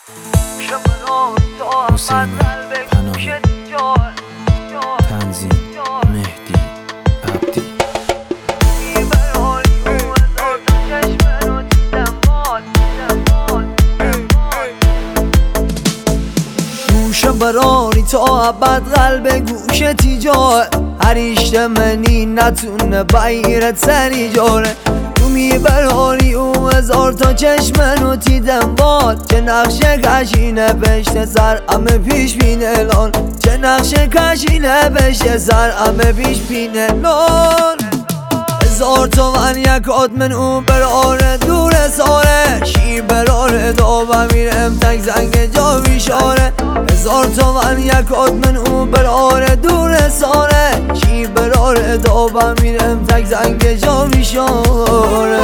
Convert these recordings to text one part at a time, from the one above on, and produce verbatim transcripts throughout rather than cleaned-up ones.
حسین پناهی، تنظیم مهدی عبدی. گوشه برانی تا ابد قلب گوشه تیجاه، هر ایشت منی نتونه بایرت سری جاره. تو میبرانی او هزار تا چشمن و تیدم باد، چه نقشه کشی نوشته سر همه پیش بین الان، چه نقشه کشی نوشته سر همه پیش بین الان. هزار تومن یک آدمن او براره دور ساره، شی براره دو بمیرم تک زنگ جا بیشاره. هزار تومن یک آدمن او براره دور ساره، شی براره دو بمیرم تک زنگ جا بیشاره.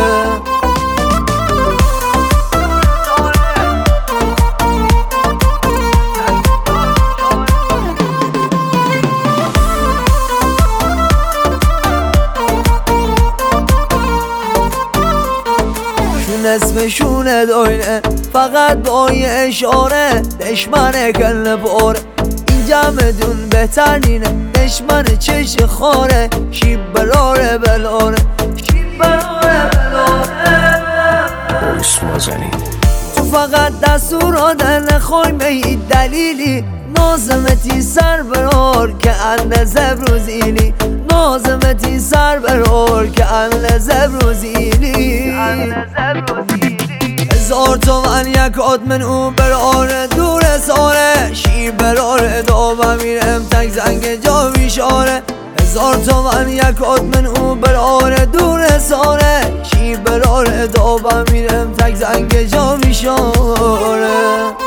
اسمشونه دوینه فقط با یه اشاره، دشمن کل باره اینجا مدون بهتر نینه، دشمن چش خاره، شیب براره بلاره، شیب براره بلاره. تو فقط دستور آدن نخوای به هیچ دلیلی، نازمتی سر برار که اند زبروزیلی، نازمتی سر برار که اند زبروزیلی. هزار تومن یک آدمن او براره دور ساره، شیر براره دو بمیرم تک زنگ جا بیشاره. هزار تومن یک آدمن او براره دور ساره، شیر براره دو بمیرم تک زنگ جا بیشاره.